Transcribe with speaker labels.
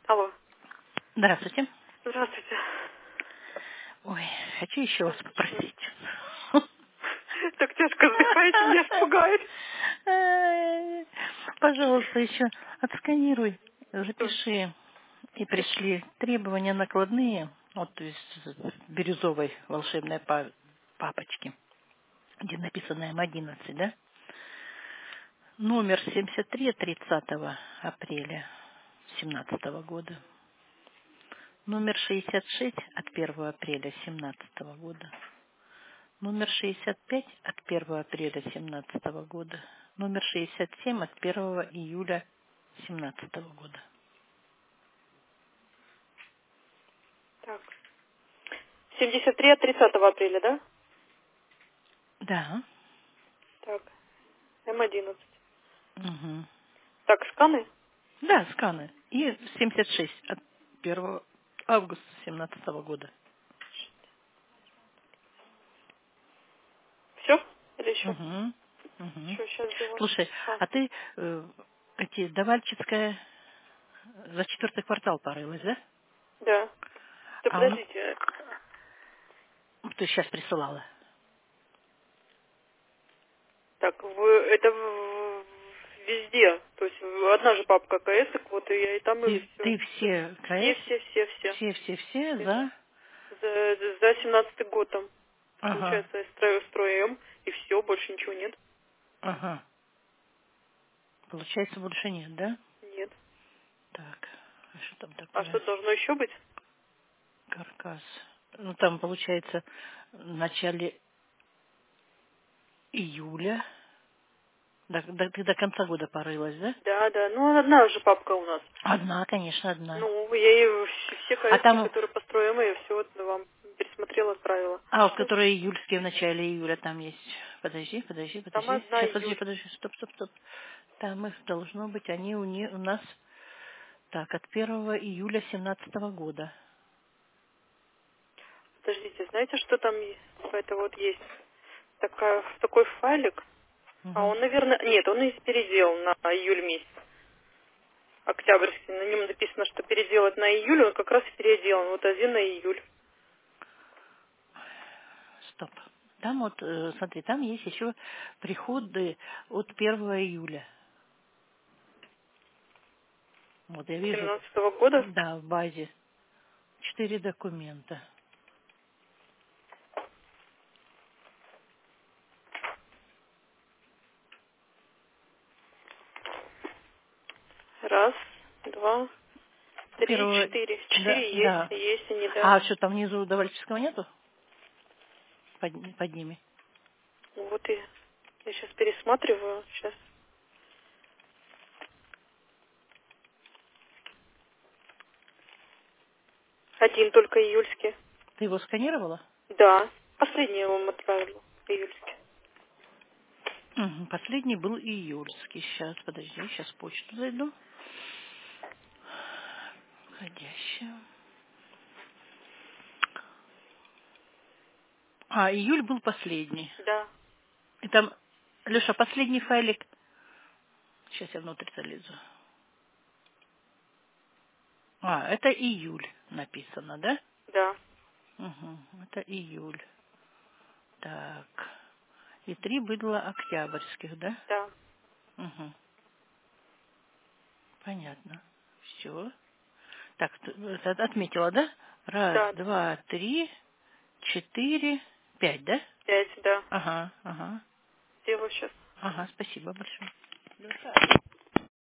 Speaker 1: Алло.
Speaker 2: Здравствуйте.
Speaker 1: Здравствуйте.
Speaker 2: Ой, хочу еще вас попросить.
Speaker 1: Так тяжко вздыхаете, меня испугает.
Speaker 2: Пожалуйста, еще отсканируй,
Speaker 1: Что?
Speaker 2: запиши и пришли требования накладные, вот, то есть в бирюзовой волшебной папочке, где написано М11, да? Номер 73 от 30 апреля 2017 года. Номер 66 от 1 апреля 2017 года. Номер 65 от 1 апреля 2017 года. Номер 67 от 1 июля 2017 года.
Speaker 1: Так. 73 от 30 апреля, да?
Speaker 2: Да.
Speaker 1: Так. М11.
Speaker 2: Угу.
Speaker 1: Так, сканы?
Speaker 2: Да, сканы. И 76 от 1 августа 2017 года.
Speaker 1: Все? Или еще?
Speaker 2: Угу. Угу.
Speaker 1: Еще сейчас сделаю.
Speaker 2: Слушай, а ты эти Давальческая за 4-й квартал порылась, да?
Speaker 1: Да. Да
Speaker 2: А он,
Speaker 1: подождите.
Speaker 2: ты сейчас присылала.
Speaker 1: Так, это везде. То есть одна же папка КС, вот и я и там, и все.
Speaker 2: Ты все
Speaker 1: Все,
Speaker 2: КС,
Speaker 1: все, все, все.
Speaker 2: все
Speaker 1: Все.
Speaker 2: за...
Speaker 1: За 17-й год там.
Speaker 2: Ага,
Speaker 1: Получается, строим, и все, больше ничего нет.
Speaker 2: ага. Получается, больше нет, да?
Speaker 1: Нет.
Speaker 2: Так, а что там
Speaker 1: А что
Speaker 2: такое?
Speaker 1: должно еще быть?
Speaker 2: Каркас. Ну, там, получается, в начале июля. Ты до конца года порылась, да?
Speaker 1: Да, да. Ну, одна же папка у нас.
Speaker 2: Одна, конечно, одна.
Speaker 1: Ну, я и все
Speaker 2: А
Speaker 1: КСки,
Speaker 2: там,
Speaker 1: которые построимые, все вот вам пересмотрела, отправила.
Speaker 2: вот,
Speaker 1: Все.
Speaker 2: которые июльские в начале июля там есть. Подожди.
Speaker 1: Там одна
Speaker 2: Сейчас,
Speaker 1: июль.
Speaker 2: подожди. Стоп. Там их должно быть, они у нас, так, от 1 июля 17 года.
Speaker 1: Подождите, знаете, что там это вот есть? Такой файлик. А
Speaker 2: Угу.
Speaker 1: он, наверное... Нет, он и переделал на июль месяц. Октябрьский. На нем написано, что переделать на июль, он как раз и переделан. Вот один на июль.
Speaker 2: Стоп. Там вот, смотри, там есть еще приходы от 1 июля. Вот я вижу,
Speaker 1: 17-го года.
Speaker 2: да, в базе 4 документа.
Speaker 1: Раз, два, три,
Speaker 2: Первого,
Speaker 1: четыре.
Speaker 2: да,
Speaker 1: Четыре есть,
Speaker 2: да.
Speaker 1: есть они, да.
Speaker 2: А что там внизу Давальческого нету? Под ними.
Speaker 1: Вот и я сейчас пересматриваю. Сейчас. Один только июльский.
Speaker 2: Ты его сканировала?
Speaker 1: Да. Последний я вам отправила. Июльский.
Speaker 2: Мгм. Последний был июльский. Сейчас, подожди, сейчас в почту зайду. Входящая. А, июль был последний.
Speaker 1: Да.
Speaker 2: И там, Леша, последний файлик. Сейчас я внутрь залезу. А, это июль написано, да?
Speaker 1: Да.
Speaker 2: Угу, это июль. Так. И 3 было октябрьских, да?
Speaker 1: Да.
Speaker 2: Угу. Понятно. Все. Так, это отметила, да? Раз,
Speaker 1: Да.
Speaker 2: два, три, 4, 5, да?
Speaker 1: 5, да.
Speaker 2: Ага.
Speaker 1: Делаю сейчас.
Speaker 2: Ага, спасибо большое.